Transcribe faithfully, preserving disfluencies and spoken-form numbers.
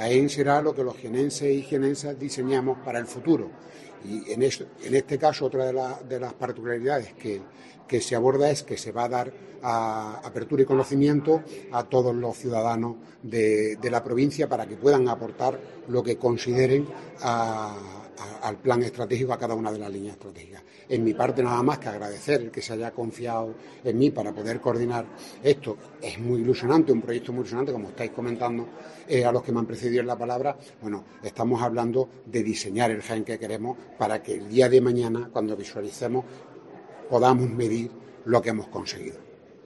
Jaén será lo que los jienenses y jienensas diseñamos para el futuro. Y en, eso, en este caso, otra de, la, de las particularidades que, que se aborda es que se va a dar a, apertura y conocimiento a todos los ciudadanos de, de la provincia para que puedan aportar lo que consideren a, a, al plan estratégico, a cada una de las líneas estratégicas. En mi parte, nada más que agradecer el que se haya confiado en mí para poder coordinar esto. Es muy ilusionante, un proyecto muy ilusionante, como estáis comentando eh, a los que me han precedido en la palabra. Bueno, estamos hablando de diseñar el Jaén que queremos para que el día de mañana, cuando visualicemos, podamos medir lo que hemos conseguido.